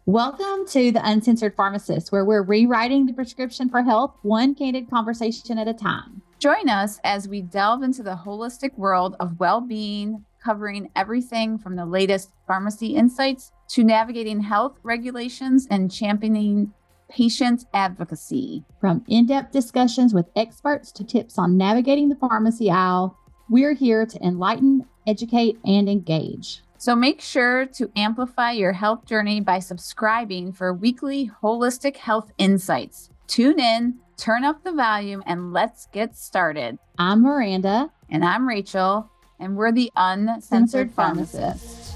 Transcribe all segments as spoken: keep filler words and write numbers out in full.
Welcome to the Uncensored Pharmacist, where we're rewriting the prescription for health, one candid conversation at a time. Join us as we delve into the holistic world of well-being, covering everything from the latest pharmacy insights to navigating health regulations and championing patient advocacy. From in-depth discussions with experts to tips on navigating the pharmacy aisle, we're here to enlighten, educate, and engage. So make sure to amplify your health journey by subscribing for weekly holistic health insights. Tune in, turn up the volume, and let's get started. I'm Miranda. And I'm Rachel, and we're the Uncensored Pharmacist.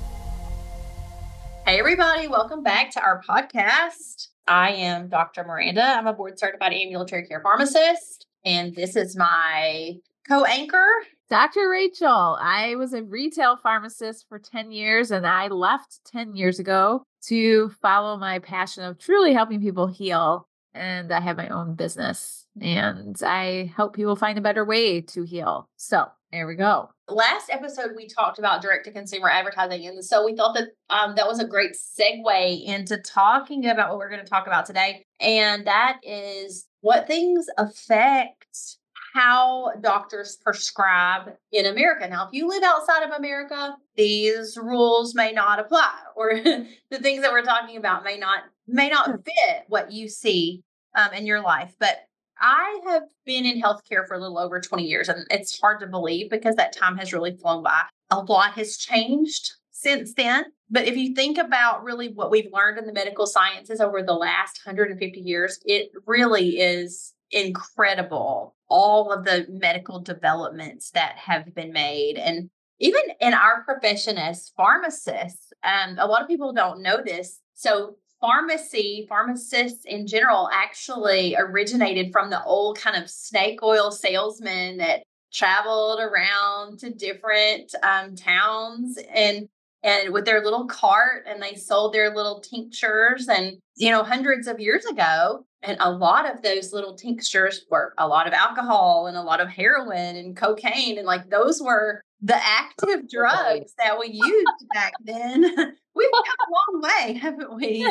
Hey, everybody. Welcome back to our podcast. I am Doctor Miranda. I'm a board-certified ambulatory care pharmacist, and this is my co-anchor, Doctor Rachel. I was a retail pharmacist for ten years, and I left ten years ago to follow my passion of truly helping people heal. And I have my own business, and I help people find a better way to heal. So there we go. Last episode, we talked about direct-to-consumer advertising, and so we thought that um, that was a great segue into talking about what we're going to talk about today, and that is what things affect how doctors prescribe in America. Now, if you live outside of America, these rules may not apply, or the things that we're talking about may not may not fit what you see um, in your life. But I have been in healthcare for a little over twenty years, and it's hard to believe because that time has really flown by. A lot has changed since then. But if you think about really what we've learned in the medical sciences over the last one hundred fifty years, it really is incredible. All of the medical developments that have been made. And even in our profession as pharmacists, um, a lot of people don't know this. So pharmacy, pharmacists in general actually originated from the old kind of snake oil salesmen that traveled around to different um, towns and and with their little cart, and they sold their little tinctures, and, you know, hundreds of years ago. And a lot of those little tinctures were a lot of alcohol and a lot of heroin and cocaine. And like those were the active drugs that we used back then. We've come a long way, haven't we?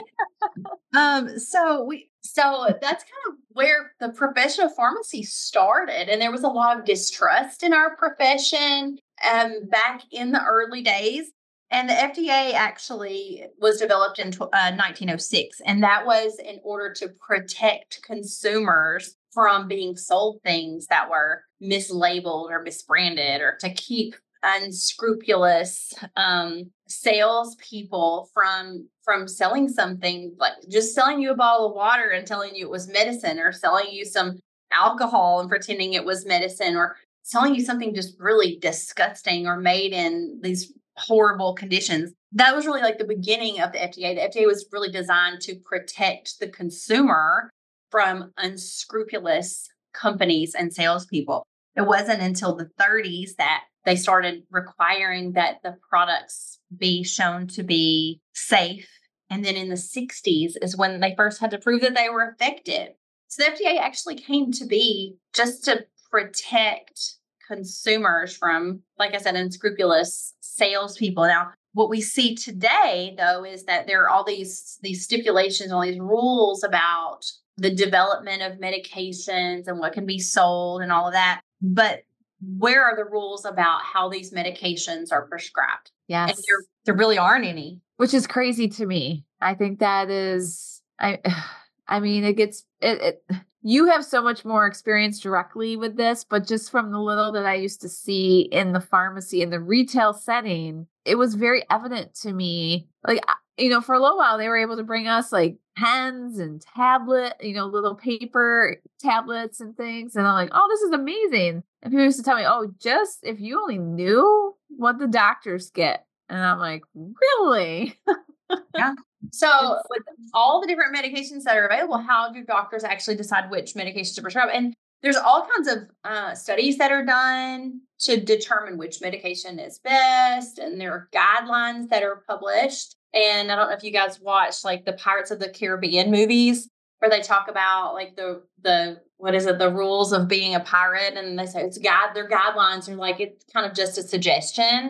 um, so we so that's kind of where the profession of pharmacy started. And there was a lot of distrust in our profession um, back in the early days. And the F D A actually was developed in uh, nineteen oh six, and that was in order to protect consumers from being sold things that were mislabeled or misbranded, or to keep unscrupulous um, salespeople from from selling something, like just selling you a bottle of water and telling you it was medicine, or selling you some alcohol and pretending it was medicine, or selling you something just really disgusting or made in these horrible conditions. That was really like the beginning of the F D A. The F D A was really designed to protect the consumer from unscrupulous companies and salespeople. It wasn't until the thirties that they started requiring that the products be shown to be safe. And then in the sixties is when they first had to prove that they were effective. So the F D A actually came to be just to protect consumers from, like I said, unscrupulous salespeople. Now, what we see today, though, is that there are all these these stipulations, all these rules about the development of medications and what can be sold and all of that. But where are the rules about how these medications are prescribed? Yes, and there there really aren't any, which is crazy to me. I think that is, I, I mean, it gets it. it You have so much more experience directly with this, but just from the little that I used to see in the pharmacy, in the retail setting, it was very evident to me. Like, you know, for a little while, they were able to bring us like pens and tablet, you know, little paper tablets and things. And I'm like, oh, this is amazing. And people used to tell me, oh, just if you only knew what the doctors get. And I'm like, really? Yeah. So with all the different medications that are available, how do doctors actually decide which medications to prescribe? And there's all kinds of uh, studies that are done to determine which medication is best. And there are guidelines that are published. And I don't know if you guys watched like the Pirates of the Caribbean movies, where they talk about like the, the, what is it, the rules of being a pirate. And they say it's guide, their guidelines are like, it's kind of just a suggestion.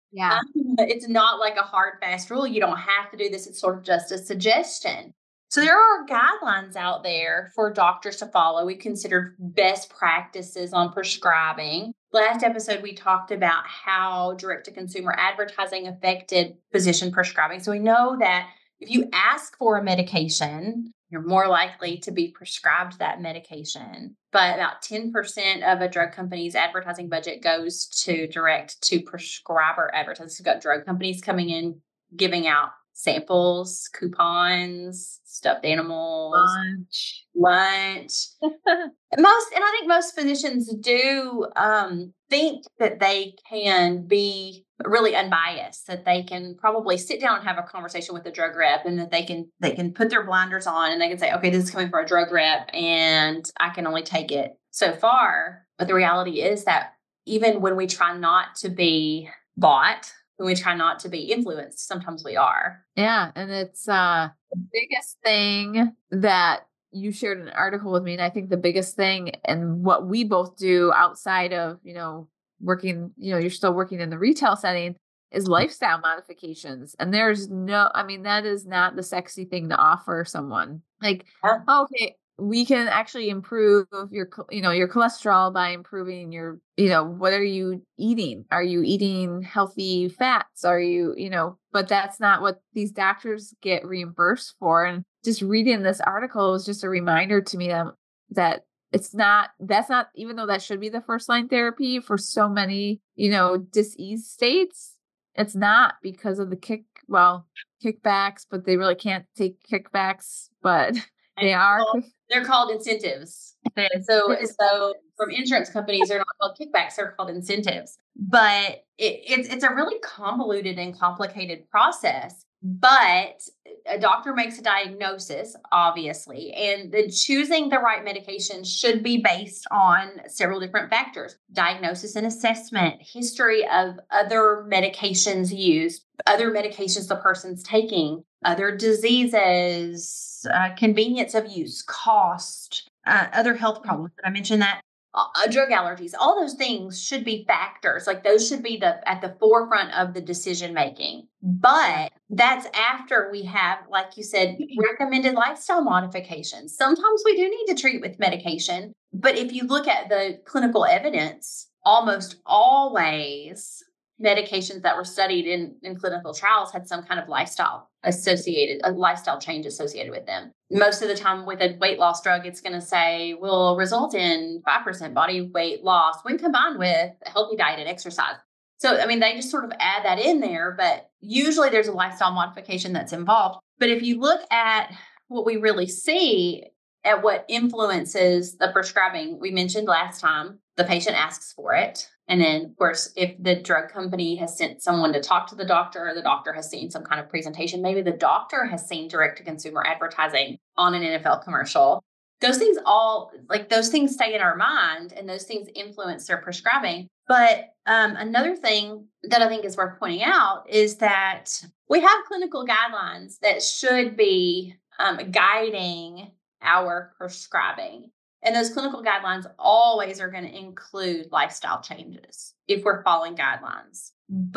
Yeah. Um, it's not like a hard, fast rule. You don't have to do this. It's sort of just a suggestion. So there are guidelines out there for doctors to follow. We considered best practices on prescribing. Last episode, we talked about how direct-to-consumer advertising affected physician prescribing. So we know that if you ask for a medication, you're more likely to be prescribed that medication. But about ten percent of a drug company's advertising budget goes to direct to prescriber advertising. So you've got drug companies coming in, giving out samples, coupons, stuffed animals, Lunch. lunch. most, and I think most physicians do um, think that they can be really unbiased, that they can probably sit down and have a conversation with the drug rep, and that they can they can put their blinders on and they can say, okay, this is coming from a drug rep, and I can only take it so far. But the reality is that even when we try not to be bought, when we try not to be influenced, sometimes we are. Yeah. And it's uh, the biggest thing that you shared an article with me. And I think the biggest thing and what we both do outside of, you know, working, you know, you're still working in the retail setting is lifestyle modifications. And there's no, I mean, that is not the sexy thing to offer someone. Like, Yeah. okay, we can actually improve your, you know, your cholesterol by improving your, you know, what are you eating? Are you eating healthy fats? Are you, you know, but that's not what these doctors get reimbursed for. And just reading this article was just a reminder to me that, that it's not, that's not, even though that should be the first line therapy for so many, you know, disease states, it's not because of the kick, well, kickbacks, but they really can't take kickbacks, but they are. They're called incentives. So, so from insurance companies, they're not called kickbacks; they're called incentives. But it, it's it's a really convoluted and complicated process. But a doctor makes a diagnosis, obviously, and then choosing the right medication should be based on several different factors: diagnosis and assessment, history of other medications used, other medications the person's taking, other diseases, uh, convenience of use, cost, uh, other health problems. Did I mention that? Uh, drug allergies, all those things should be factors. Like those should be the at the forefront of the decision making. But that's after we have, like you said, recommended lifestyle modifications. Sometimes we do need to treat with medication. But if you look at the clinical evidence, almost always medications that were studied in, in clinical trials had some kind of lifestyle associated, a lifestyle change associated with them. Most of the time with a weight loss drug, it's going to say will result in five percent body weight loss when combined with a healthy diet and exercise. So, I mean, they just sort of add that in there, but usually there's a lifestyle modification that's involved. But if you look at what we really see at what influences the prescribing, we mentioned last time, the patient asks for it. And then, of course, if the drug company has sent someone to talk to the doctor, or the doctor has seen some kind of presentation, maybe the doctor has seen direct-to-consumer advertising on an N F L commercial. Those things all, like those things stay in our mind, and those things influence their prescribing. But um, another thing that I think is worth pointing out is that we have clinical guidelines that should be um, guiding our prescribing. And those clinical guidelines always are going to include lifestyle changes if we're following guidelines.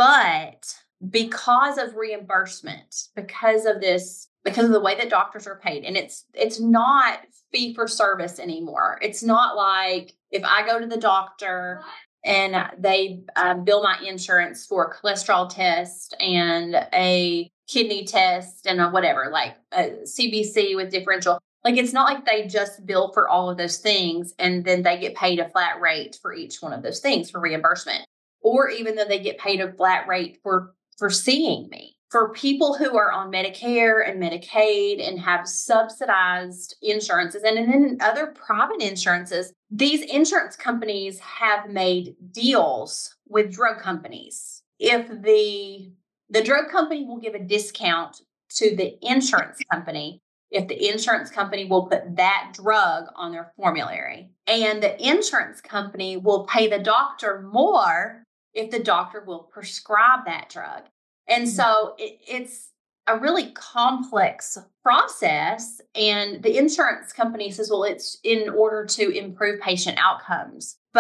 But because of reimbursement, because of this, because of the way that doctors are paid, and it's it's not fee for service anymore. It's not like if I go to the doctor and they um, bill my insurance for a cholesterol test and a kidney test and a whatever, like a C B C with differential. Like, it's not like they just bill for all of those things and then they get paid a flat rate for each one of those things for reimbursement, or even though they get paid a flat rate for, for seeing me. For people who are on Medicare and Medicaid and have subsidized insurances and, and then other private insurances, these insurance companies have made deals with drug companies. If the, the drug company will give a discount to the insurance company, if the insurance company will put that drug on their formulary, and the insurance company will pay the doctor more if the doctor will prescribe that drug. And so it, it's a really complex process. And the insurance company says, well, it's in order to improve patient outcomes. But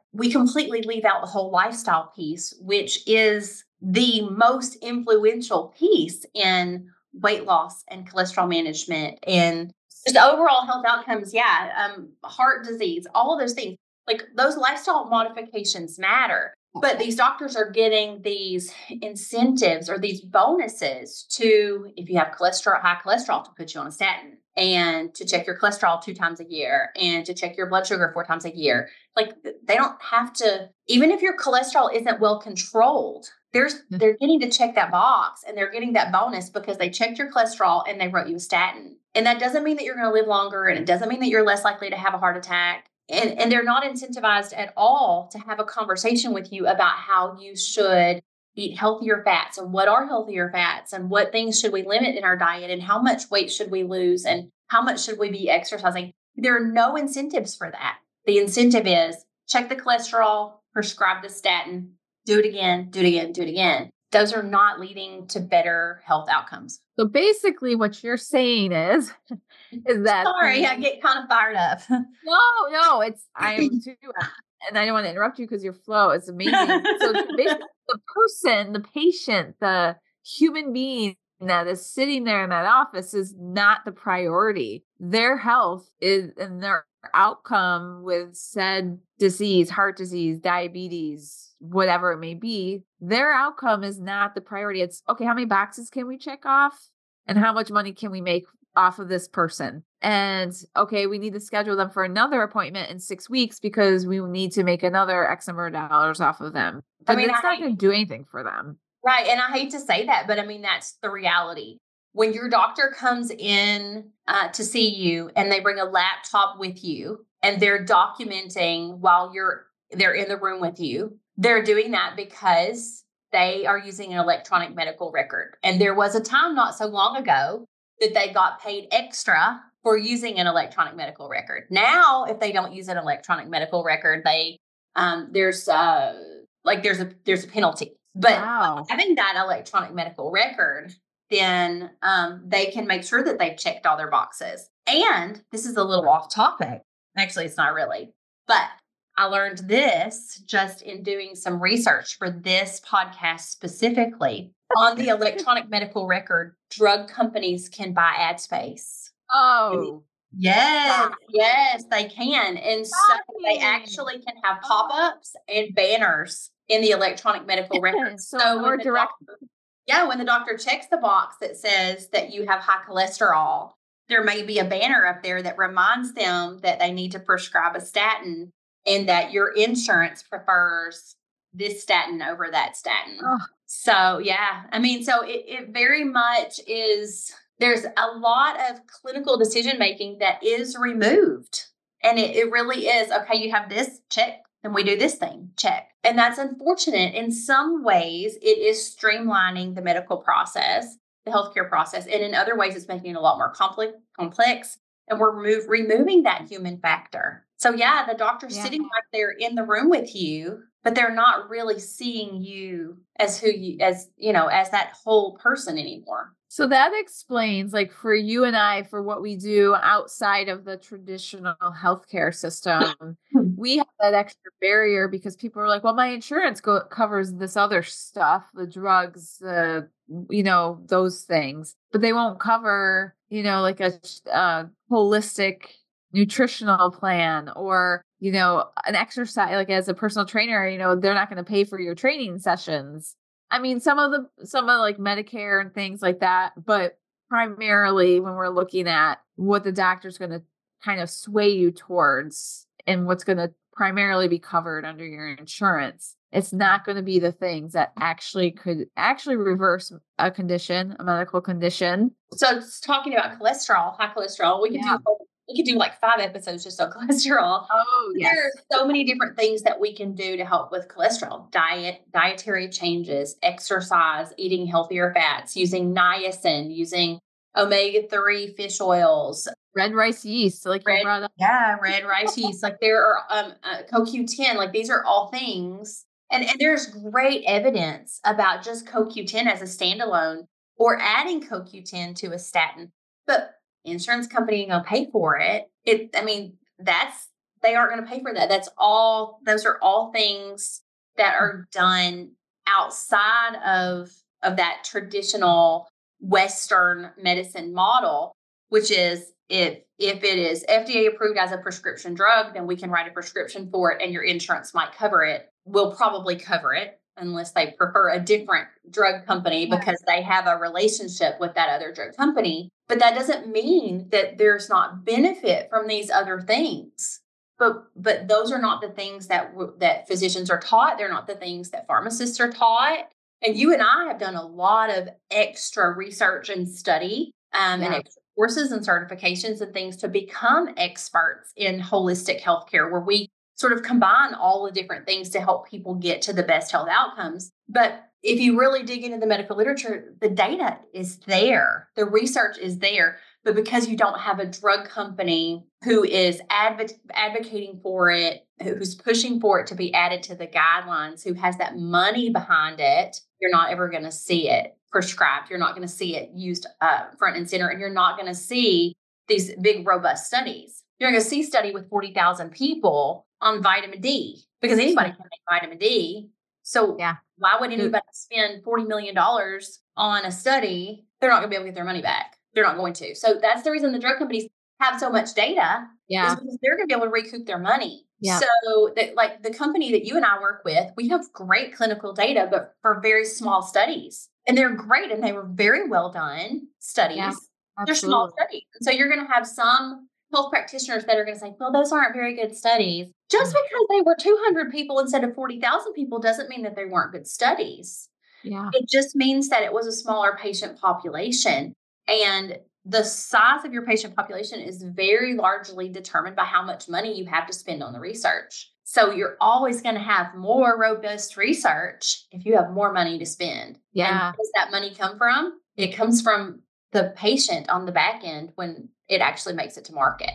we completely leave out the whole lifestyle piece, which is the most influential piece in weight loss and cholesterol management and just overall health outcomes. Yeah. Um, heart disease, all of those things. Like those lifestyle modifications matter. But these doctors are getting these incentives or these bonuses to, if you have cholesterol, high cholesterol, to put you on a statin and to check your cholesterol two times a year and to check your blood sugar four times a year. Like they don't have to, even if your cholesterol isn't well controlled, there's they're getting to check that box and they're getting that bonus because they checked your cholesterol and they wrote you a statin. And that doesn't mean that you're going to live longer, and it doesn't mean that you're less likely to have a heart attack. And, and they're not incentivized at all to have a conversation with you about how you should eat healthier fats and what are healthier fats and what things should we limit in our diet and how much weight should we lose and how much should we be exercising. There are no incentives for that. The incentive is check the cholesterol, prescribe the statin, do it again, do it again, do it again. Those are not leading to better health outcomes. So basically what you're saying is, is that. Sorry, I get kind of fired up. No, no, it's, I am too. And I don't want to interrupt you because your flow is amazing. So basically the person, the patient, the human being that is sitting there in that office is not the priority. Their health is, and their outcome with said disease, heart disease, diabetes, whatever it may be, their outcome is not the priority. It's okay, how many boxes can we check off and how much money can we make off of this person? And okay, we need to schedule them for another appointment in six weeks because we need to make another X number of dollars off of them. But I mean, it's I not going to do anything for them. Right. And I hate to say that, but I mean, that's the reality. When your doctor comes in uh, to see you and they bring a laptop with you and they're documenting while you're they're in the room with you, they're doing that because they are using an electronic medical record. And there was a time not so long ago that they got paid extra for using an electronic medical record. Now, if they don't use an electronic medical record, they um, there's uh, like there's a there's a penalty. But wow. Having that electronic medical record, then um, they can make sure that they've checked all their boxes. And this is a little off topic. Actually, it's not really. But I learned this just in doing some research for this podcast specifically. On the electronic medical record, drug companies can buy ad space. Oh. Yes, yes, they can. And so they actually can have pop-ups and banners in the electronic medical record. so, so more direct. Doctor, yeah, when the doctor checks the box that says that you have high cholesterol, there may be a banner up there that reminds them that they need to prescribe a statin and that your insurance prefers this statin over that statin. Oh. So, yeah, I mean, so it, it very much is, there's a lot of clinical decision-making that is removed. And it, it really is, okay, you have this, check, and we do this thing, check. And that's unfortunate. In some ways, it is streamlining the medical process, the healthcare process. And in other ways, it's making it a lot more complex, complex. And we're remove, removing that human factor. So, yeah, the doctor's yeah. sitting right there in the room with you, but they're not really seeing you as who you, as, you know, as that whole person anymore. So that explains, like, for you and I, for what we do outside of the traditional healthcare system, we have that extra barrier because people are like, well, my insurance go- covers this other stuff, the drugs, the, you know, those things, but they won't cover, you know, like a uh, holistic nutritional plan or, you know, an exercise, like as a personal trainer, you know, they're not going to pay for your training sessions. I mean, some of the, some of like Medicare and things like that, but primarily when we're looking at what the doctor's going to kind of sway you towards and what's going to primarily be covered under your insurance, it's not going to be the things that actually could actually reverse a condition, a medical condition. So it's talking about cholesterol, high cholesterol, we could yeah. do We could do like five episodes just on cholesterol. Oh, yes. There are so many different things that we can do to help with cholesterol. Diet, dietary changes, exercise, eating healthier fats, using niacin, using omega three fish oils. Red rice yeast, like red, you brought up. Yeah, red rice yeast. Like there are um, uh, C O Q ten. Like these are all things. And, and there's great evidence about just C O Q ten as a standalone or adding C O Q ten to a statin. But insurance company ain't gonna pay for it. It, I mean, that's they aren't going to pay for that. That's all, those are all things that are done outside of, of that traditional Western medicine model, which is if, if it is F D A approved as a prescription drug, then we can write a prescription for it and your insurance might cover it. We'll probably cover it unless they prefer a different drug company because they have a relationship with that other drug company. But that doesn't mean that there's not benefit from these other things. But but those are not the things that w- that physicians are taught. They're not the things that pharmacists are taught. And you and I have done a lot of extra research and study um, yeah. and extra courses and certifications and things to become experts in holistic healthcare, where we sort of combine all the different things to help people get to the best health outcomes. But if you really dig into the medical literature, the data is there, the research is there. But because you don't have a drug company who is adv- advocating for it, who's pushing for it to be added to the guidelines, who has that money behind it, you're not ever going to see it prescribed. You're not going to see it used uh, front and center, and you're not going to see these big, robust studies. You're going to see a study with forty thousand people on vitamin D because anybody can make vitamin D. So yeah. why would anybody spend forty million dollars on a study? They're not going to be able to get their money back. They're not going to. So that's the reason the drug companies have so much data. Yeah. Is because they're going to be able to recoup their money. Yeah. So that, like the company that you and I work with, we have great clinical data, but for very small studies. And they're great. And they were very well done studies. Yeah, they're small studies. And so you're going to have some health practitioners that are going to say, well, those aren't very good studies. Just because they were two hundred people instead of forty thousand people doesn't mean that they weren't good studies. Yeah. It just means that it was a smaller patient population. And the size of your patient population is very largely determined by how much money you have to spend on the research. So you're always going to have more robust research if you have more money to spend. Yeah. And where does that money come from? It comes from the patient on the back end when it actually makes it to market.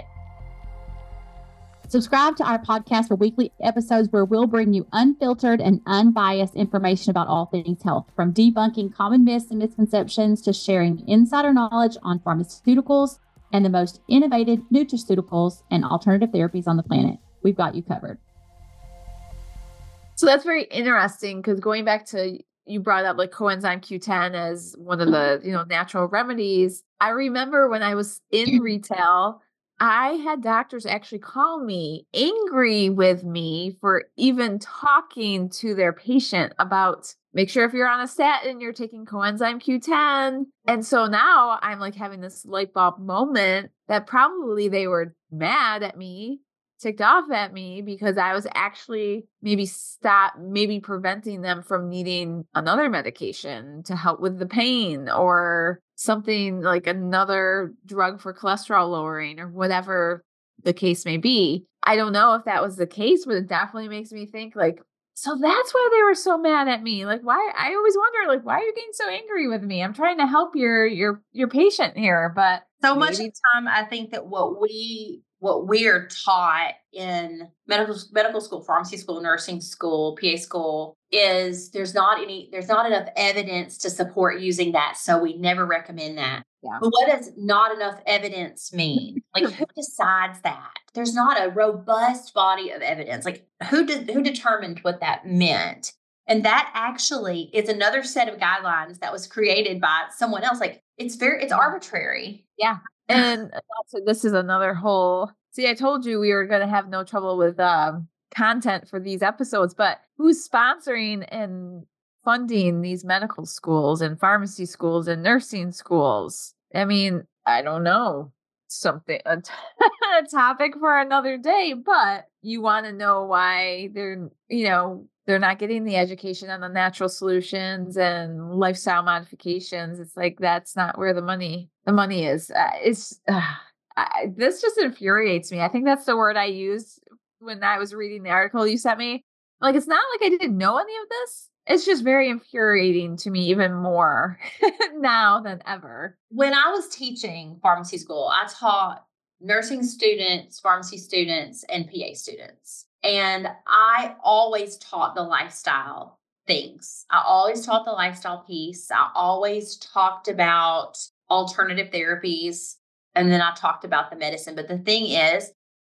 Subscribe to our podcast for weekly episodes where we'll bring you unfiltered and unbiased information about all things health, from debunking common myths and misconceptions to sharing insider knowledge on pharmaceuticals and the most innovative nutraceuticals and alternative therapies on the planet. We've got you covered. So that's very interesting because going back to, you brought up like coenzyme Q ten as one of the, you know, natural remedies. I remember when I was in retail, I had doctors actually call me angry with me for even talking to their patient about make sure if you're on a statin, you're taking coenzyme Q ten. And so now I'm like having this light bulb moment that probably they were mad at me, ticked off at me because I was actually maybe stop, maybe preventing them from needing another medication to help with the pain or something like another drug for cholesterol lowering or whatever the case may be. I don't know if that was the case, but it definitely makes me think like, so that's why they were so mad at me. Like, why? I always wonder, like, why are you getting so angry with me? I'm trying to help your your your patient here, but so maybe- much of the time, I think that what we what we are taught in medical medical school, pharmacy school, nursing school, P A school is there's not any there's not enough evidence to support using that, so we never recommend that. Yeah. But what does not enough evidence mean? Like, who decides that? There's not a robust body of evidence. Like, who did who determined what that meant? And that actually is another set of guidelines that was created by someone else. Like, it's very it's arbitrary. Yeah. And also, this is another whole, see, I told you we were going to have no trouble with um, content for these episodes, but who's sponsoring and funding these medical schools and pharmacy schools and nursing schools? I mean, I don't know, something, a, t- a topic for another day, but you want to know why they're, you know, they're not getting the education on the natural solutions and lifestyle modifications. It's like, that's not where the money, the money is. Uh, it's, uh, I, this just infuriates me. I think that's the word I used when I was reading the article you sent me. Like, it's not like I didn't know any of this. It's just very infuriating to me even more now than ever. When I was teaching pharmacy school, I taught nursing students, pharmacy students, and P A students. And I always taught the lifestyle things. I always taught the lifestyle piece. I always talked about alternative therapies. And then I talked about the medicine. But the thing is,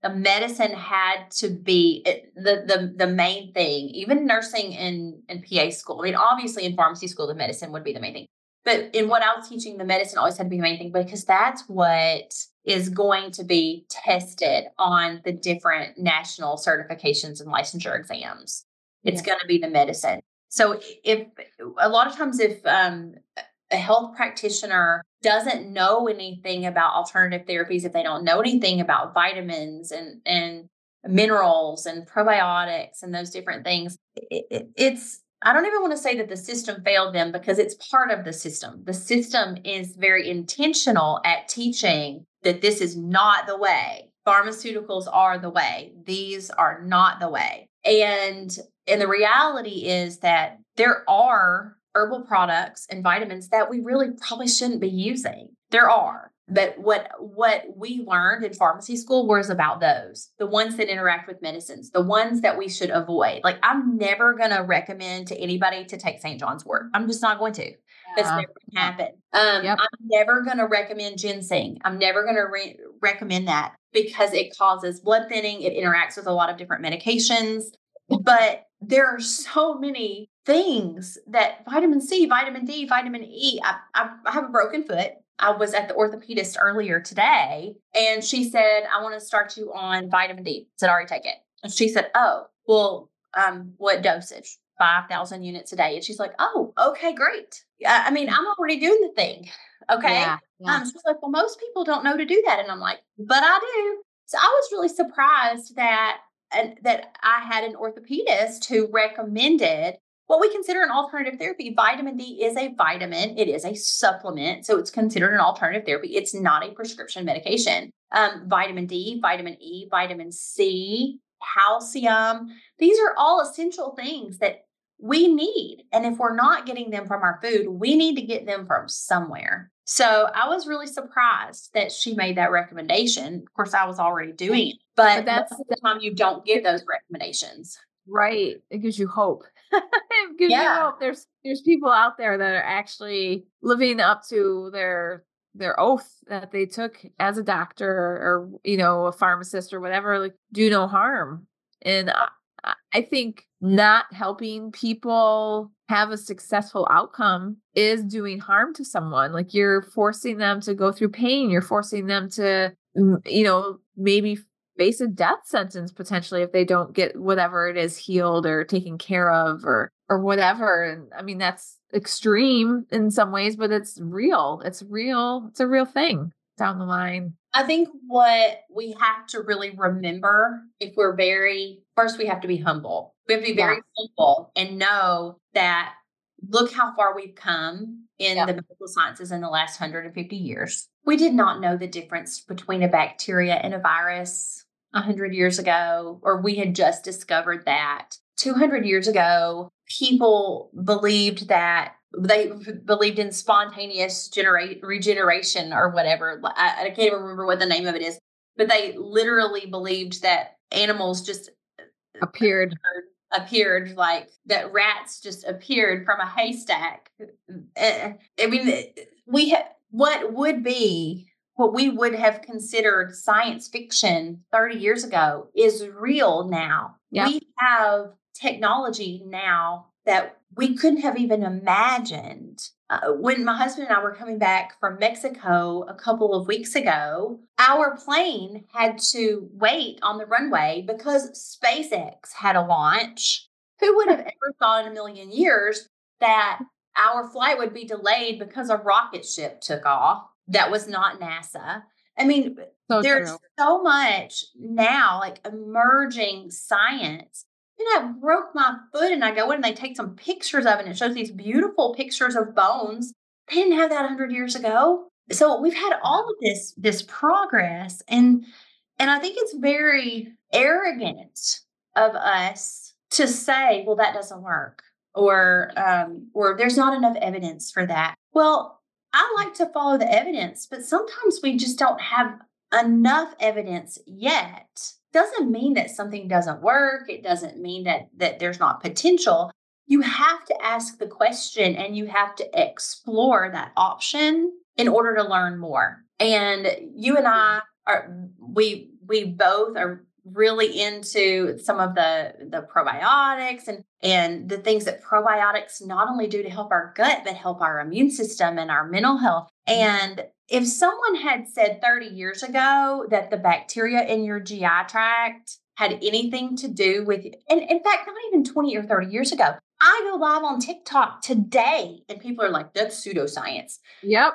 the medicine had to be it, the, the, the main thing, even nursing in, in P A school. I mean, obviously in pharmacy school, the medicine would be the main thing. But in what I was teaching, the medicine always had to be the main thing because that's what is going to be tested on the different national certifications and licensure exams. It's yeah. going to be the medicine. So if a lot of times if um, a health practitioner doesn't know anything about alternative therapies, if they don't know anything about vitamins and, and minerals and probiotics and those different things, it, it, it's I don't even want to say that the system failed them because it's part of the system. The system is very intentional at teaching that this is not the way. Pharmaceuticals are the way. These are not the way. And, and the reality is that there are herbal products and vitamins that we really probably shouldn't be using. There are. But what what we learned in pharmacy school was about those, the ones that interact with medicines, the ones that we should avoid. Like I'm never going to recommend to anybody to take Saint John's wort. I'm just not going to. That's never going to happen. Um, yep. I'm never going to recommend ginseng. I'm never going to re- recommend that because it causes blood thinning. It interacts with a lot of different medications. But there are so many things that vitamin C, vitamin D, vitamin E. I, I, I have a broken foot. I was at the orthopedist earlier today and she said, I want to start you on vitamin D. I said, already take it. And she said, oh, well, um, what dosage? five thousand units a day. And she's like, oh, okay, great. I mean, I'm already doing the thing. Okay. Yeah, yeah. Um, she's like, well, most people don't know to do that. And I'm like, but I do. So I was really surprised that, and that I had an orthopedist who recommended what we consider an alternative therapy. Vitamin D is a vitamin. It is a supplement. So it's considered an alternative therapy. It's not a prescription medication. Um, vitamin D, vitamin E, vitamin C, calcium. These are all essential things that we need. And if we're not getting them from our food, we need to get them from somewhere. So I was really surprised that she made that recommendation. Of course, I was already doing it, but, but that's the time you don't get those recommendations. Right. It gives you hope. It gives Yeah. you hope. There's there's people out there that are actually living up to their their oath that they took as a doctor or, you know, a pharmacist or whatever, like do no harm. And I, I think not helping people have a successful outcome is doing harm to someone. Like you're forcing them to go through pain. You're forcing them to, you know, maybe face a death sentence potentially if they don't get whatever it is healed or taken care of or or whatever. And I mean, that's extreme in some ways, but it's real. It's real. It's a real thing down the line. I think what we have to really remember, if we're very, first we have to be humble. We have to be very yeah. humble and know that look how far we've come in yep. the medical sciences in the last one hundred fifty years. We did not know the difference between a bacteria and a virus one hundred years ago, or we had just discovered that. two hundred years ago, people believed that they believed in spontaneous generate regeneration or whatever. I, I can't even remember what the name of it is, but they literally believed that animals just appeared. appeared like that rats just appeared from a haystack. I mean, we ha- what would be what we would have considered science fiction thirty years ago is real now. Yep. We have technology now that we couldn't have even imagined. Uh, when my husband and I were coming back from Mexico a couple of weeks ago, our plane had to wait on the runway because SpaceX had a launch. Who would have ever thought in a million years that our flight would be delayed because a rocket ship took off? That was not NASA. I mean, so there's true. so much now, like emerging science. And I broke my foot and I go in and they take some pictures of it and it shows these beautiful pictures of bones. They didn't have that one hundred years ago. So we've had all of this, this progress. And, and I think it's very arrogant of us to say, well, that doesn't work or, um, or there's not enough evidence for that. Well, I like to follow the evidence, but sometimes we just don't have enough evidence yet. Doesn't mean that something doesn't work. It doesn't mean that that there's not potential. You have to ask the question and you have to explore that option in order to learn more. And you and I are we we both are really into some of the the probiotics and and the things that probiotics not only do to help our gut but help our immune system and our mental health. And if someone had said thirty years ago that the bacteria in your G I tract had anything to do with, and in fact, not even twenty or thirty years ago, I go live on TikTok today and people are like, that's pseudoscience. Yep.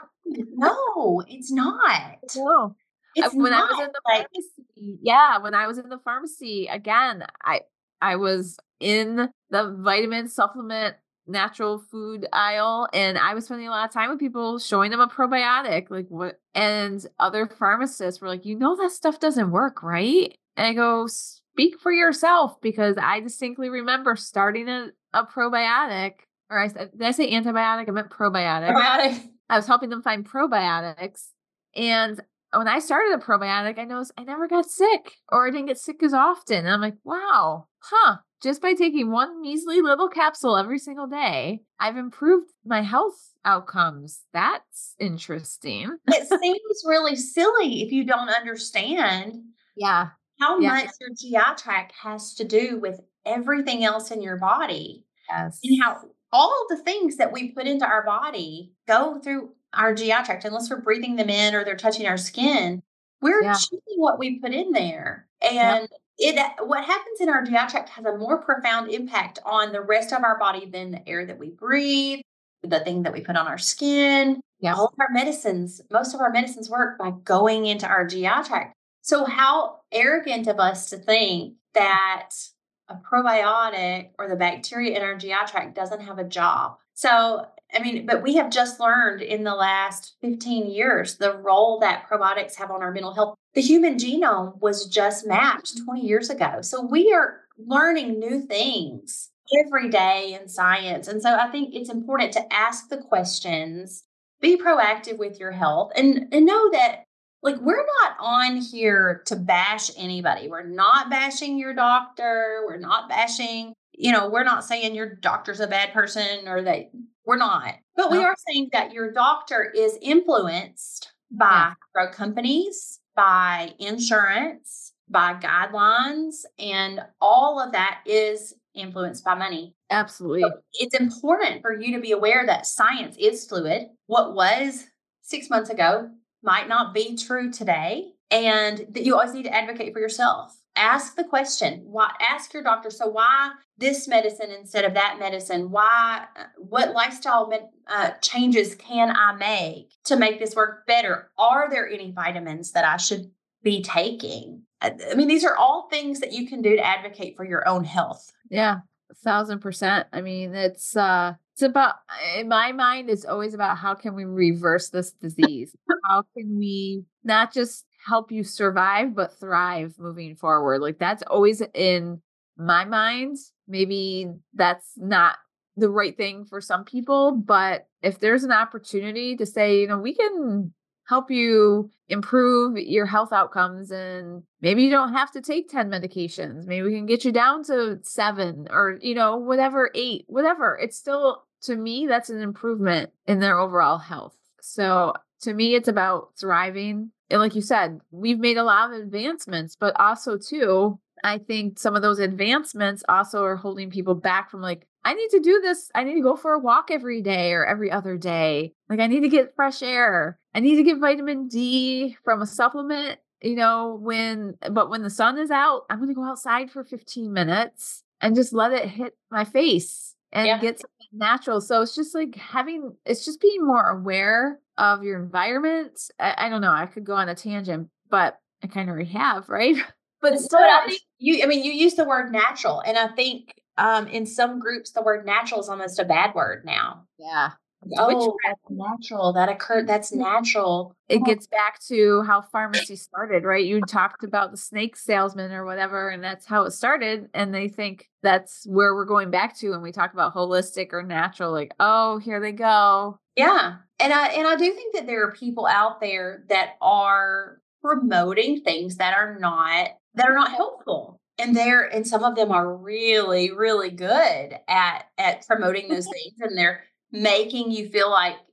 No, it's not. No. It's when not I was in the like, pharmacy, yeah, when I was in the pharmacy, again, I I was in the vitamin supplement natural food aisle, and I was spending a lot of time with people showing them a probiotic, like what, and other pharmacists were like, you know, that stuff doesn't work, right? And I go, speak for yourself, because I distinctly remember starting a, a probiotic, or I said, did I say antibiotic? I meant probiotic. probiotic. I was helping them find probiotics, and when I started a probiotic, I noticed I never got sick, or I didn't get sick as often. And I'm like, wow, huh. Just by taking one measly little capsule every single day, I've improved my health outcomes. That's interesting. It seems really silly if you don't understand Yeah. how Yeah. much your G I tract has to do with everything else in your body. Yes. And how all of the things that we put into our body go through our G I tract, unless we're breathing them in or they're touching our skin. We're Yeah. choosing what we put in there. And yep. it what happens in our G I tract has a more profound impact on the rest of our body than the air that we breathe, the thing that we put on our skin. Yep. All of our medicines, most of our medicines work by going into our G I tract. So how arrogant of us to think that a probiotic or the bacteria in our G I tract doesn't have a job. So, I mean, but we have just learned in the last fifteen years the role that probiotics have on our mental health. The human genome was just mapped twenty years ago. So we are learning new things every day in science. And so I think it's important to ask the questions, be proactive with your health, and, and know that, like, we're not on here to bash anybody. We're not bashing your doctor. We're not bashing, you know, we're not saying your doctor's a bad person or that we're not. But we are saying that your doctor is influenced by yeah. drug companies, by insurance, by guidelines, and all of that is influenced by money. Absolutely. So it's important for you to be aware that science is fluid. What was six months ago might not be true today, and that you always need to advocate for yourself. Ask the question, why, ask your doctor, so why this medicine instead of that medicine? Why, what lifestyle med, uh, changes can I make to make this work better? Are there any vitamins that I should be taking? I, I mean, these are all things that you can do to advocate for your own health. Yeah, a thousand percent. I mean, it's, uh, it's about, in my mind, it's always about how can we reverse this disease? How can we not just help you survive, but thrive moving forward? Like, that's always in my mind. Maybe that's not the right thing for some people, but if there's an opportunity to say, you know, we can help you improve your health outcomes, and maybe you don't have to take ten medications. Maybe we can get you down to seven, or, you know, whatever, eight, whatever. It's still, to me, that's an improvement in their overall health. So to me, it's about thriving. And like you said, we've made a lot of advancements, but also too, I think some of those advancements also are holding people back from, like, I need to do this. I need to go for a walk every day or every other day. Like, I need to get fresh air. I need to get vitamin D from a supplement, you know, when, but when the sun is out, I'm going to go outside for fifteen minutes and just let it hit my face and yeah. get something natural. So it's just like having, it's just being more aware of your environment. I, I don't know. I could go on a tangent, but I kind of already have, right? But still, I think you, I mean, you use the word natural, and I think um, in some groups, the word natural is almost a bad word now. Yeah. Oh, that's natural. That occurred. That's natural. It gets back to how pharmacy started, right? You talked about the snake salesman or whatever, and that's how it started. And they think that's where we're going back to when we talk about holistic or natural, like, oh, here they go. Yeah. And I, and I do think that there are people out there that are promoting things that are not, that are not helpful. And they're, and some of them are really, really good at, at promoting those things. And they're making you feel like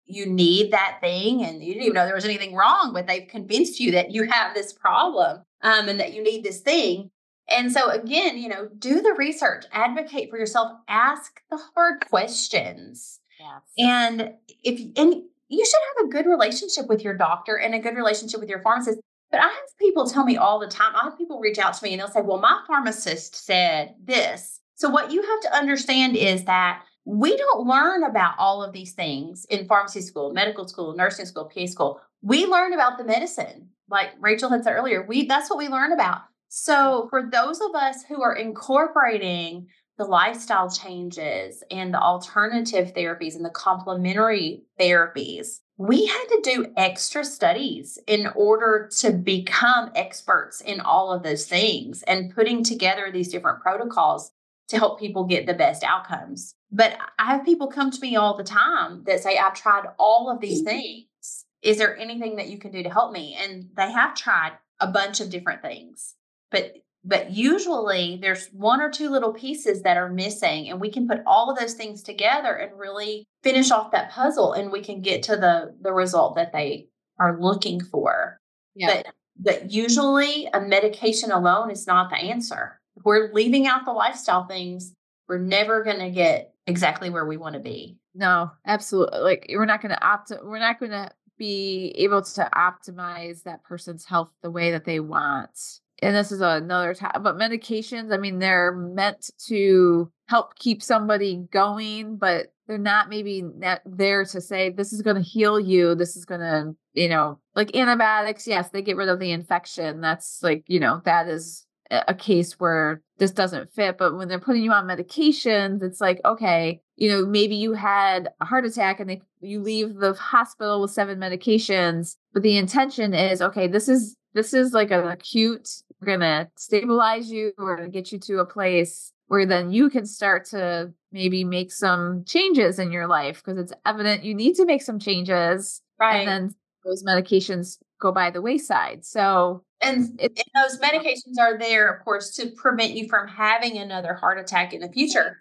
you need that thing and you didn't even know there was anything wrong, but they've convinced you that you have this problem um, and that you need this thing. And so again, you know, do the research, advocate for yourself, ask the hard questions. Yes. And if and you should have a good relationship with your doctor and a good relationship with your pharmacist. But I have people tell me all the time, I have people reach out to me and they'll say, well, my pharmacist said this. So what you have to understand is that we don't learn about all of these things in pharmacy school, medical school, nursing school, P A school. We learn about the medicine. Like Rachel had said earlier, we that's what we learn about. So for those of us who are incorporating the lifestyle changes and the alternative therapies and the complementary therapies, we had to do extra studies in order to become experts in all of those things and putting together these different protocols to help people get the best outcomes. But I have people come to me all the time that say, I've tried all of these things. Is there anything that you can do to help me? And they have tried a bunch of different things. But but usually there's one or two little pieces that are missing, and we can put all of those things together and really finish off that puzzle, and we can get to the the result that they are looking for. Yeah. But but usually a medication alone is not the answer. If we're leaving out the lifestyle things, we're never going to get exactly where we want to be. No, absolutely. Like we're not going to opt. We're not going to be able to optimize that person's health the way that they want. And this is another time, but medications, I mean, they're meant to help keep somebody going, but they're not maybe not there to say, this is going to heal you. This is going to, you know, like antibiotics. Yes, they get rid of the infection. That's like, you know, that is a case where this doesn't fit. But when they're putting you on medications, it's like, okay, you know, maybe you had a heart attack and they, you leave the hospital with seven medications, but the intention is, okay, this is, this is like an acute, we're going to stabilize you. We're going to get you to a place where then you can start to maybe make some changes in your life because it's evident you need to make some changes. Right. And then those medications go by the wayside. So, and, and those medications are there, of course, to prevent you from having another heart attack in the future.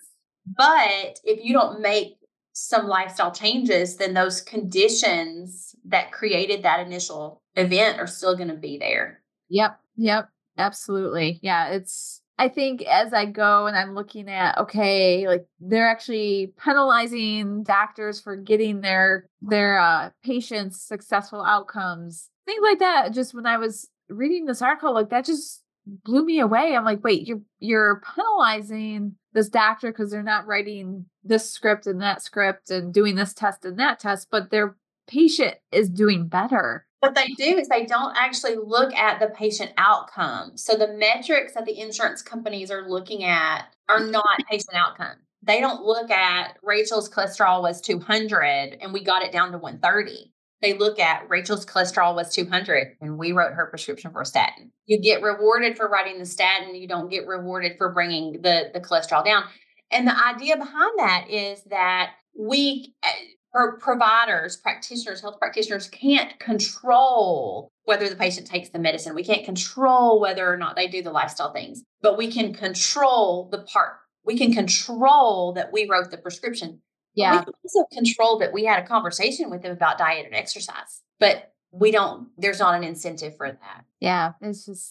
But if you don't make some lifestyle changes, then those conditions that created that initial event are still going to be there. Yep. Yep. Absolutely. Yeah. It's, I think as I go and I'm looking at, okay, like they're actually penalizing doctors for getting their, their uh, patients successful outcomes, things like that. Just when I was reading this article, like that just blew me away. I'm like, wait, you're, you're penalizing this doctor because they're not writing this script and that script and doing this test and that test, but their patient is doing better. What they do is they don't actually look at the patient outcome. So the metrics that the insurance companies are looking at are not patient outcome. They don't look at Rachel's cholesterol was two hundred and we got it down to one thirty. They look at Rachel's cholesterol was two hundred and we wrote her prescription for a statin. You get rewarded for writing the statin. You don't get rewarded for bringing the, the cholesterol down. And the idea behind that is that we... Or providers, practitioners, health practitioners can't control whether the patient takes the medicine. We can't control whether or not they do the lifestyle things, but we can control the part. We can control that we wrote the prescription. Yeah. We can also control that we had a conversation with them about diet and exercise, but we don't, there's not an incentive for that. Yeah. It's just,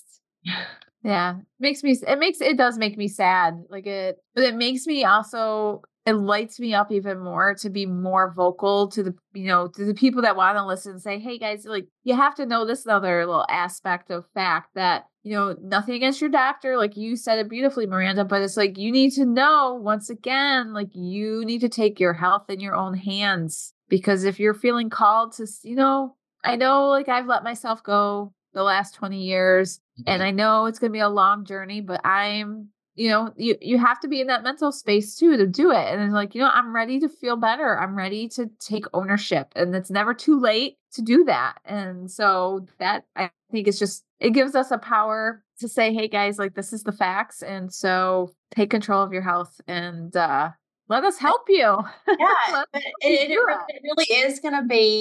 yeah, it makes me, it makes, it does make me sad. Like it, but it makes me also, it lights me up even more to be more vocal to the, you know, to the people that want to listen and say, hey guys, like you have to know this other little aspect of fact that, you know, nothing against your doctor. Like you said it beautifully, Miranda, but it's like, you need to know once again, like you need to take your health in your own hands, because if you're feeling called to, you know, I know like I've let myself go the last twenty years and I know it's going to be a long journey, but I'm, you know, you, you have to be in that mental space too, to do it. And it's like, you know, I'm ready to feel better. I'm ready to take ownership, and it's never too late to do that. And so that, I think it's just, it gives us a power to say, hey guys, like this is the facts. And so take control of your health and, uh, let us help you. Yeah, but it, it, it really is going to be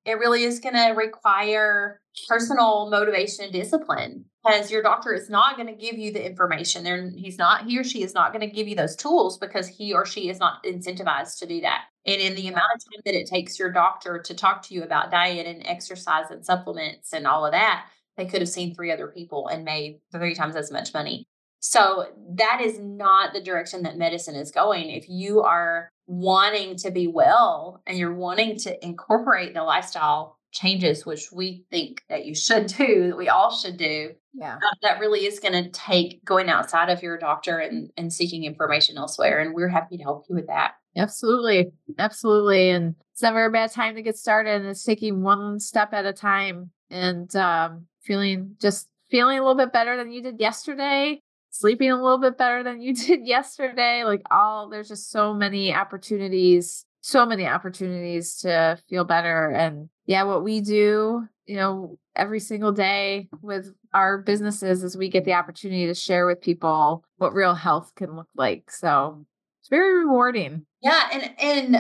it really is going to require personal motivation and discipline, because your doctor is not going to give you the information. They're, he's not, he or she is not going to give you those tools because he or she is not incentivized to do that. And in the amount of time that it takes your doctor to talk to you about diet and exercise and supplements and all of that, they could have seen three other people and made three times as much money. So that is not the direction that medicine is going. If you are wanting to be well and you're wanting to incorporate the lifestyle changes, which we think that you should do, that we all should do, yeah, uh, that really is going to take going outside of your doctor and, and seeking information elsewhere. And we're happy to help you with that. Absolutely. Absolutely. And it's never a bad time to get started. And it's taking one step at a time and um, feeling just feeling a little bit better than you did yesterday, sleeping a little bit better than you did yesterday. Like all, there's just so many opportunities, so many opportunities to feel better. And yeah, what we do, you know, every single day with our businesses is we get the opportunity to share with people what real health can look like. So it's very rewarding. Yeah. And, and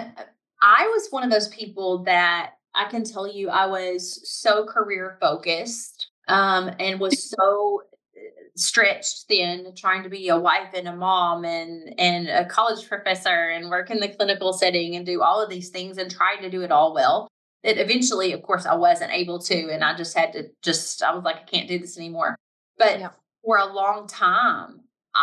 I was one of those people that I can tell you I was so career focused um, and was so stretched thin, trying to be a wife and a mom and, and a college professor and work in the clinical setting and do all of these things and try to do it all well. That eventually, of course, I wasn't able to. And I just had to just, I was like, I can't do this anymore. But yeah. for a long time,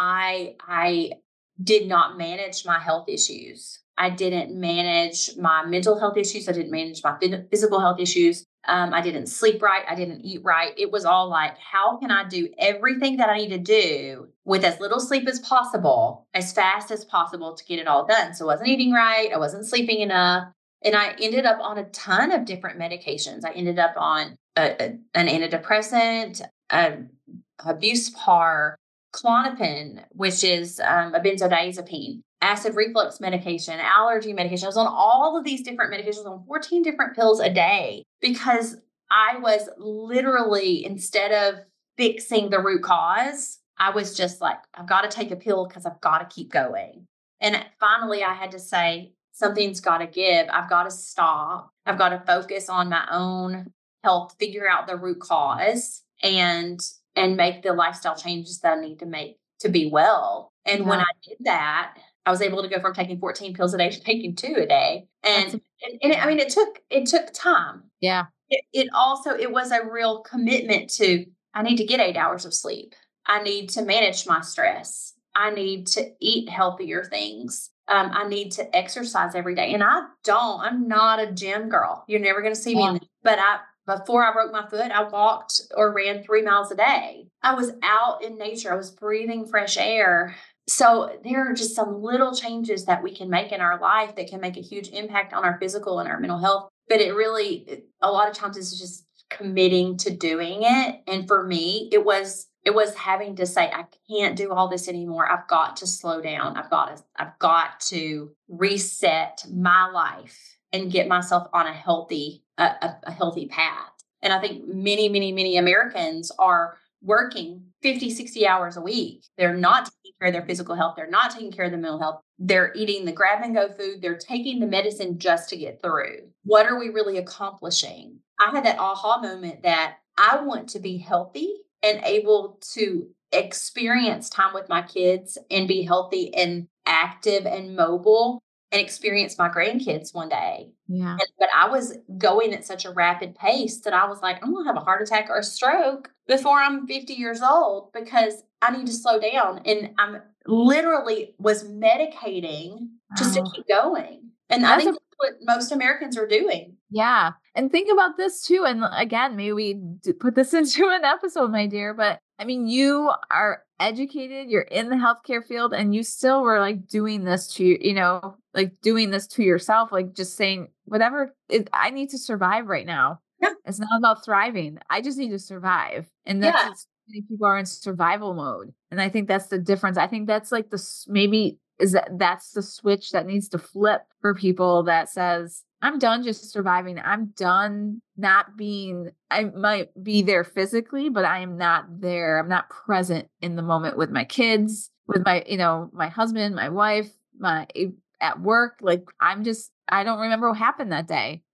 I, I did not manage my health issues. I didn't manage my mental health issues. I didn't manage my physical health issues. Um, I didn't sleep right. I didn't eat right. It was all like, how can I do everything that I need to do with as little sleep as possible, as fast as possible to get it all done? So I wasn't eating right. I wasn't sleeping enough. And I ended up on a ton of different medications. I ended up on a, a, an antidepressant, a, a Buspar, Klonopin, which is um, a benzodiazepine, acid reflux medication, allergy medication. I was on all of these different medications, on fourteen different pills a day, because I was literally, instead of fixing the root cause, I was just like, I've got to take a pill because I've got to keep going. And finally, I had to say, something's got to give. I've got to stop. I've got to focus on my own health, figure out the root cause, and and make the lifestyle changes that I need to make to be well. And yeah. when I did that, I was able to go from taking fourteen pills a day to taking two a day. And, and, and it, I mean, it took, it took time. Yeah. It, it also, it was a real commitment to, I need to get eight hours of sleep. I need to manage my stress. I need to eat healthier things. Um, I need to exercise every day. And I don't, I'm not a gym girl. You're never going to see me in the, but I, before I broke my foot, I walked or ran three miles a day. I was out in nature. I was breathing fresh air. So there are just some little changes that we can make in our life that can make a huge impact on our physical and our mental health. But it really, a lot of times it's just committing to doing it. And for me, it was, it was having to say, I can't do all this anymore. I've got to slow down. I've got to, I've got to reset my life and get myself on a healthy, a, a, a healthy path. And I think many, many, many Americans are working fifty, sixty hours a week. They're not taking care of their physical health. They're not taking care of their mental health. They're eating the grab and go food. They're taking the medicine just to get through. What are we really accomplishing? I had that aha moment that I want to be healthy and able to experience time with my kids and be healthy and active and mobile and experience my grandkids one day. Yeah. And, but I was going at such a rapid pace that I was like, I'm going to have a heart attack or a stroke before I'm fifty years old because I need to slow down. And I'm literally was medicating just wow. to keep going. And that's I think a- that's what most Americans are doing. Yeah. And think about this too. And again, maybe we put this into an episode, my dear, but I mean, you are educated, you're in the healthcare field, and you still were like doing this to, you know, like doing this to yourself, like just saying, whatever, it, I need to survive right now. Yeah. It's not about thriving. I just need to survive. And that's yeah. so many people are in survival mode. And I think that's the difference. I think that's like the, maybe is that that's the switch that needs to flip for people that says, I'm done just surviving. I'm done not being, I might be there physically, but I am not there. I'm not present in the moment with my kids, with my, you know, my husband, my wife, my, at work. Like I'm just, I don't remember what happened that day.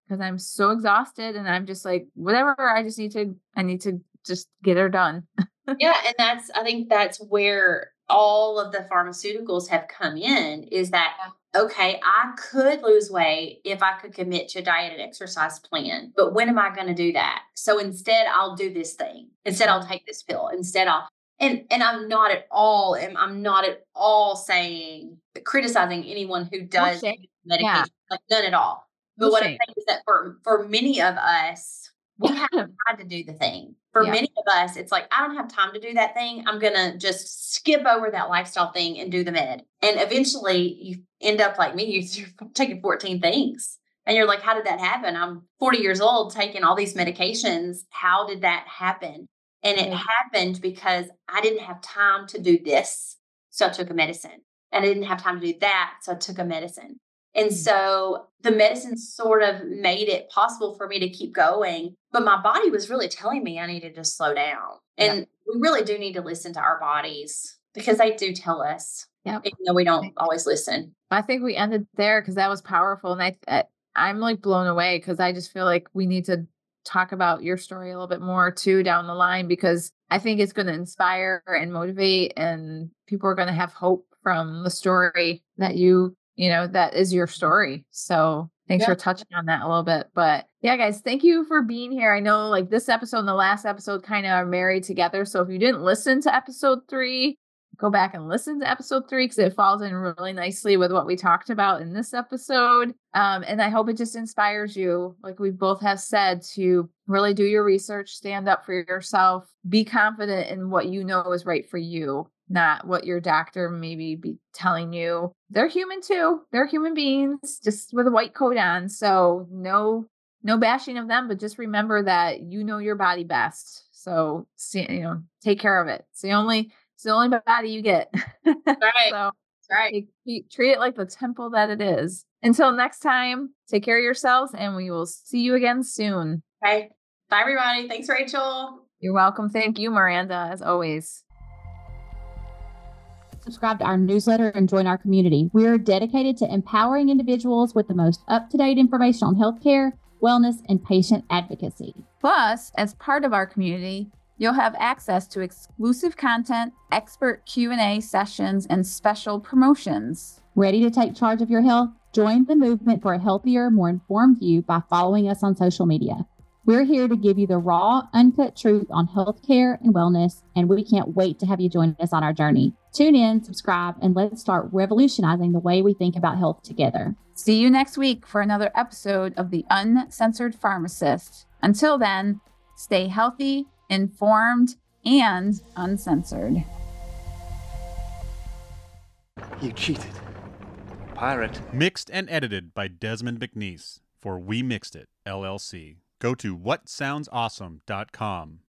because I'm so exhausted and I'm just like, whatever, I just need to, I need to just get her done. Yeah. And that's, I think that's where all of the pharmaceuticals have come in, is that, okay, I could lose weight if I could commit to a diet and exercise plan, but when am I going to do that? So instead I'll do this thing. Instead I'll take this pill. Instead I'll, and, and I'm not at all, and I'm not at all saying, criticizing anyone who does No medication, yeah. like none at all. But No what shame. I'm saying is that for, for many of us, we haven't had to do the thing. For yeah. many of us, it's like, I don't have time to do that thing. I'm going to just skip over that lifestyle thing and do the med. And eventually you end up like me, you're taking fourteen things. And you're like, how did that happen? I'm forty years old taking all these medications. How did that happen? And it Right. happened because I didn't have time to do this. So I took a medicine. And I didn't have time to do that. So I took a medicine. And so the medicine sort of made it possible for me to keep going. But my body was really telling me I needed to slow down. And yep. we really do need to listen to our bodies, because they do tell us, yep. even though we don't always listen. I think we ended there because that was powerful. And I, I, I'm like blown away, because I just feel like we need to talk about your story a little bit more too down the line, because I think it's going to inspire and motivate, and people are going to have hope from the story that you you know, that is your story. So thanks yeah. for touching on that a little bit. But yeah, guys, thank you for being here. I know like this episode and the last episode kind of are married together. So if you didn't listen to episode three, go back and listen to episode three, because it falls in really nicely with what we talked about in this episode. Um, and I hope it just inspires you, like we both have said, to really do your research, stand up for yourself, be confident in what you know is right for you, not what your doctor maybe be telling you. They're human too. They're human beings, just with a white coat on. So no, no bashing of them, but just remember that you know your body best. So, you know, take care of it. It's the only, it's the only body you get. Right. So That's right. treat it like the temple that it is. Until next time, take care of yourselves, and we will see you again soon. Okay. Bye, everybody. Thanks, Rachel. You're welcome. Thank you, Miranda, as always. Subscribe to our newsletter and join our community. We are dedicated to empowering individuals with the most up-to-date information on healthcare, wellness, and patient advocacy. Plus, as part of our community, you'll have access to exclusive content, expert Q and A sessions, and special promotions. Ready to take charge of your health? Join the movement for a healthier, more informed you by following us on social media. We're here to give you the raw, uncut truth on healthcare and wellness, and we can't wait to have you join us on our journey. Tune in, subscribe, and let's start revolutionizing the way we think about health together. See you next week for another episode of The Uncensored Pharmacist. Until then, stay healthy, informed, and uncensored. You cheated. Pirate. Mixed and edited by Desmond McNeese for We Mixed It, L L C. Go to what sounds awesome dot com